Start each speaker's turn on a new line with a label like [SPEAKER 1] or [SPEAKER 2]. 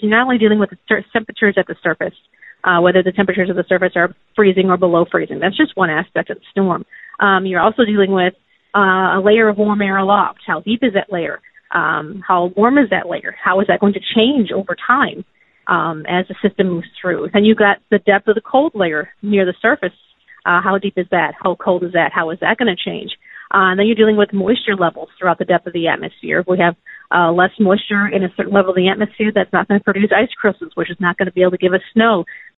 [SPEAKER 1] you're not only dealing with the temperatures at the surface, whether the temperatures of the surface are freezing or below freezing. That's just one aspect of the storm. You're also dealing with a layer of warm air aloft. How deep is that layer? How warm is that layer? How is that going to change over time as the system moves through? Then you've got the depth of the cold layer near the surface. How deep is that? How cold is that? How is that going to change? And then you're dealing with moisture levels throughout the depth of the atmosphere. If we have less moisture in a certain level of the atmosphere, that's not going to produce ice crystals, which is not going to be able to give us snow.